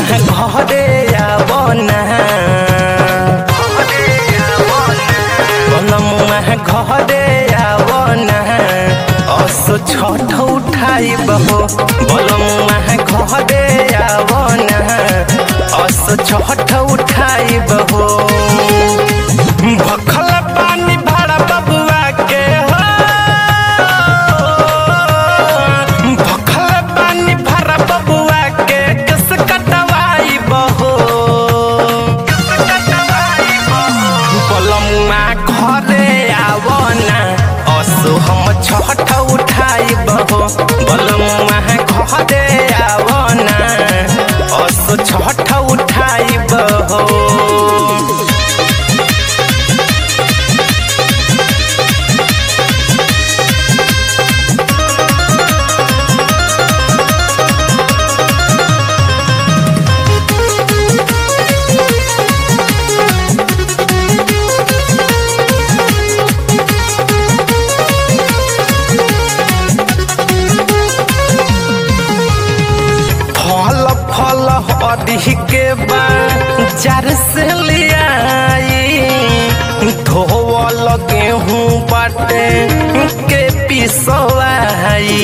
घरे आवना बलमुआ घरे आवना असो छठ उठाइब हो बलमुआ घरे आवना असो छठ उठाइब हो भखल पानी भाड़ा बबुआ के हो भखल पानी भाड़ा बबुआ के कस कटवाइब हो बलमुआ घरे आवना असो हम छठ उठाइब हो बलमुआ घरे आवना असो छठ उठाइब हो। फल हरी के बाजार से लियाई धोवल गेहूं बाटे के पिसवाई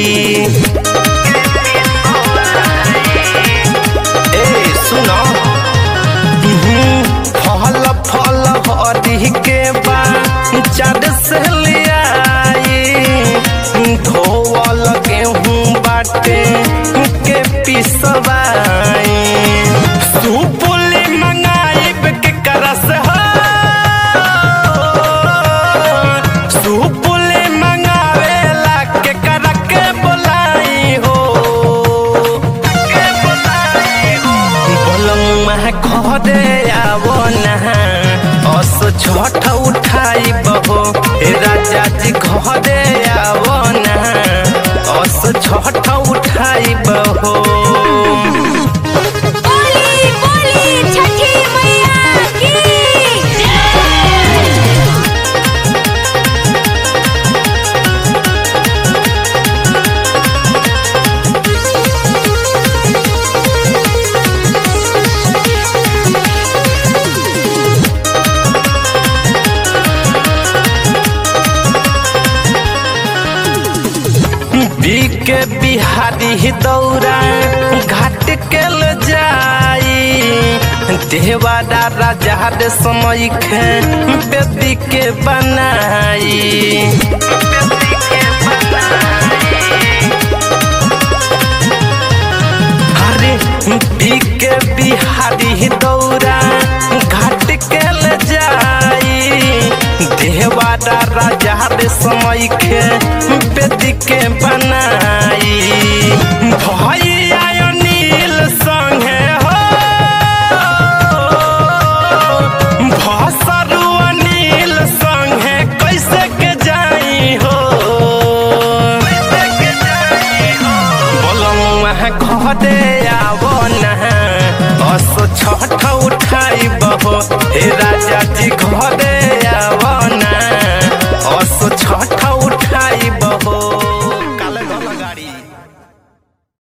ए सुनो फल हरी के बाजार से लियाई धोवल गेहूं बाटे के पिसवाई सुपुली मंगाइब के करस हो सुपुली मंगावेला के कर के बोलाई हो बलमुआ घरे आवना असो छठ उठाइब हो राजा जी घरे आवना असो छठ उठाइब हो। के बिहारी दौरा घाट के ल जाई देवारा राजा रे समय खे बेदी के बनाई अरे के बिहारी दौरा घाट के ल जाई देवारा राजा रे समय खे बेदी के बनाई भैया नील संगे हो भसरू नील संगे कैसे के जाई हो बलमुआ घरे आवना असो छठ उठाइब हो राजा जी घर